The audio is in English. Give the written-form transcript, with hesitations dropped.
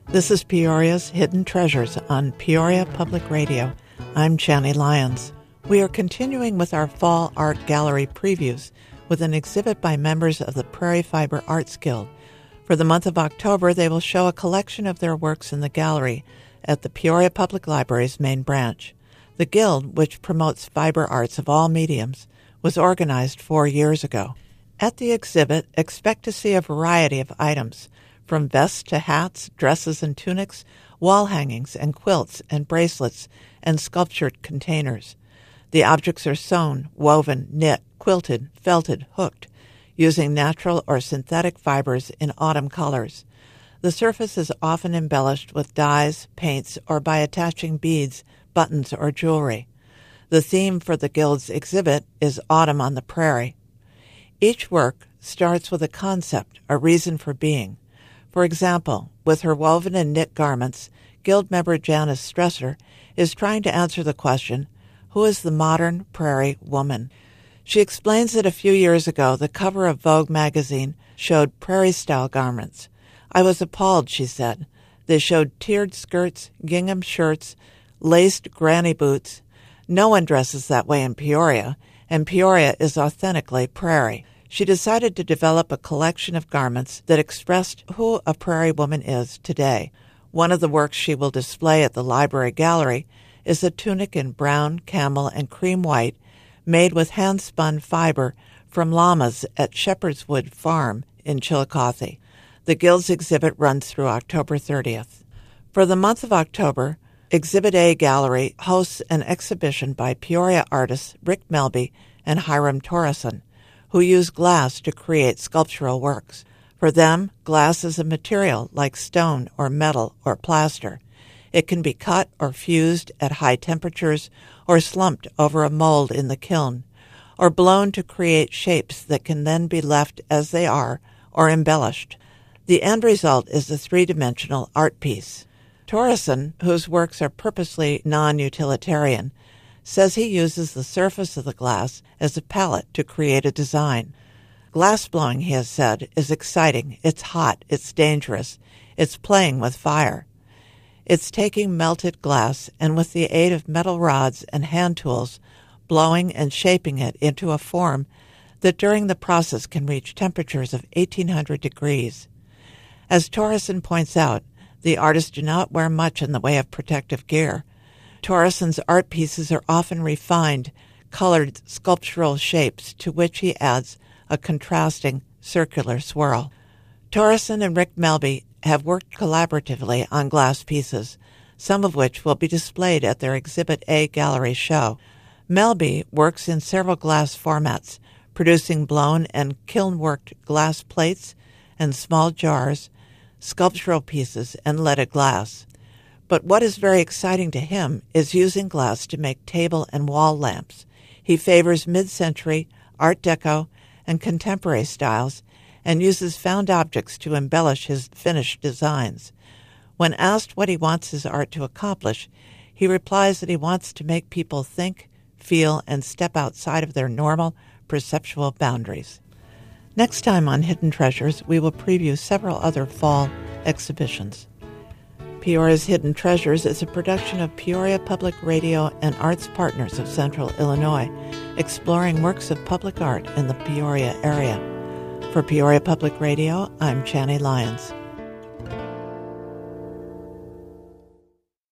This is Peoria's Hidden Treasures on Peoria Public Radio. I'm Chani Lyons. We are continuing with our Fall Art Gallery previews with an exhibit by members of the Prairie Fiber Arts Guild. For the month of October, they will show a collection of their works in the gallery at the Peoria Public Library's main branch. The Guild, which promotes fiber arts of all mediums, was organized 4 years ago. At the exhibit, expect to see a variety of items, from vests to hats, dresses and tunics, wall hangings and quilts and bracelets and sculptured containers. The objects are sewn, woven, knit, quilted, felted, hooked, using natural or synthetic fibers in autumn colors. The surface is often embellished with dyes, paints, or by attaching beads, buttons, or jewelry. The theme for the Guild's exhibit is Autumn on the Prairie. Each work starts with a concept, a reason for being. For example, with her woven and knit garments, Guild member Janice Stresser is trying to answer the question, who is the modern prairie woman? She explains that a few years ago, the cover of Vogue magazine showed prairie-style garments. I was appalled, she said. They showed tiered skirts, gingham shirts, laced granny boots. No one dresses that way in Peoria, and Peoria is authentically prairie. She decided to develop a collection of garments that expressed who a prairie woman is today. One of the works she will display at the library gallery is a tunic in brown, camel, and cream white made with hand-spun fiber from llamas at Shepherd's Wood Farm in Chillicothe. The Guild's exhibit runs through October 30th. For the month of October, Exhibit A Gallery hosts an exhibition by Peoria artists Rick Melby and Hiram Torreson, who use glass to create sculptural works. For them, glass is a material like stone or metal or plaster. It can be cut or fused at high temperatures or slumped over a mold in the kiln, or blown to create shapes that can then be left as they are or embellished. The end result is a three-dimensional art piece. Torreson, whose works are purposely non-utilitarian, says he uses the surface of the glass as a palette to create a design. Glass blowing, he has said, is exciting, it's hot, it's dangerous, it's playing with fire. It's taking melted glass and with the aid of metal rods and hand tools, blowing and shaping it into a form that during the process can reach temperatures of 1800 degrees. As Torreson points out, the artists do not wear much in the way of protective gear. Torreson's art pieces are often refined, colored sculptural shapes to which he adds a contrasting circular swirl. Torreson and Rick Melby have worked collaboratively on glass pieces, some of which will be displayed at their Exhibit A Gallery show. Melby works in several glass formats, producing blown and kiln-worked glass plates and small jars, sculptural pieces, and leaded glass. But what is very exciting to him is using glass to make table and wall lamps. He favors mid-century, Art Deco, and contemporary styles, and uses found objects to embellish his finished designs. When asked what he wants his art to accomplish, he replies that he wants to make people think, feel, and step outside of their normal perceptual boundaries. Next time on Hidden Treasures, we will preview several other fall exhibitions. Peoria's Hidden Treasures is a production of Peoria Public Radio and Arts Partners of Central Illinois, exploring works of public art in the Peoria area. For Peoria Public Radio, I'm Chani Lyons.